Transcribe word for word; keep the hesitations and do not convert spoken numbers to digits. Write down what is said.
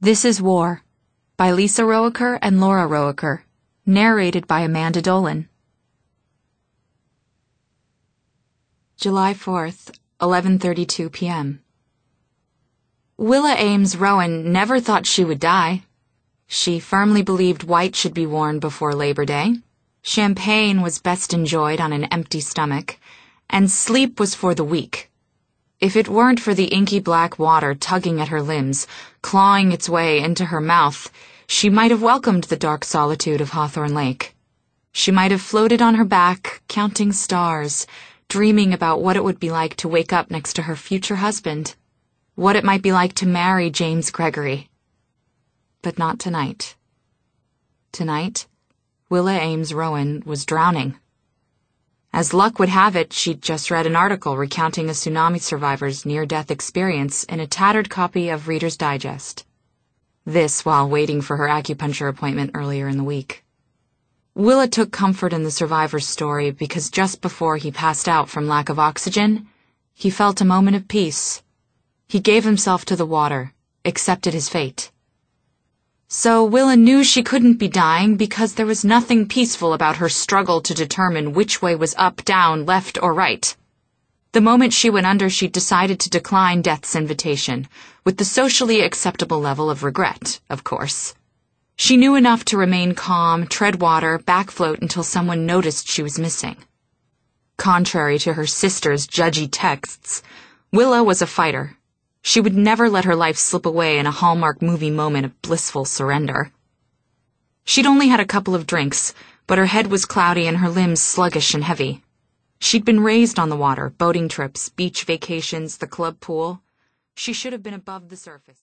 This is War, by Lisa Roecker and Laura Roecker, narrated by Amanda Dolan. July fourth, eleven thirty-two p m Willa Ames Rowan never thought she would die. She firmly believed white should be worn before Labor Day. Champagne was best enjoyed on an empty stomach, and sleep was for the weak. If it weren't for the inky black water tugging at her limbs, clawing its way into her mouth, she might have welcomed the dark solitude of Hawthorne Lake. She might have floated on her back, counting stars, dreaming about what it would be like to wake up next to her future husband, what it might be like to marry James Gregory. But not tonight. Tonight, Willa Ames Rowan was drowning. As luck would have it, she'd just read an article recounting a tsunami survivor's near-death experience in a tattered copy of Reader's Digest. This while waiting for her acupuncture appointment earlier in the week. Willa took comfort in the survivor's story because just before he passed out from lack of oxygen, he felt a moment of peace. He gave himself to the water, accepted his fate. So Willa knew she couldn't be dying because there was nothing peaceful about her struggle to determine which way was up, down, left, or right. The moment she went under, she decided to decline death's invitation, with the socially acceptable level of regret, of course. She knew enough to remain calm, tread water, backfloat until someone noticed she was missing. Contrary to her sister's judgy texts, Willa was a fighter. She would never let her life slip away in a Hallmark movie moment of blissful surrender. She'd only had a couple of drinks, but her head was cloudy and her limbs sluggish and heavy. She'd been raised on the water, boating trips, beach vacations, the club pool. She should have been above the surface.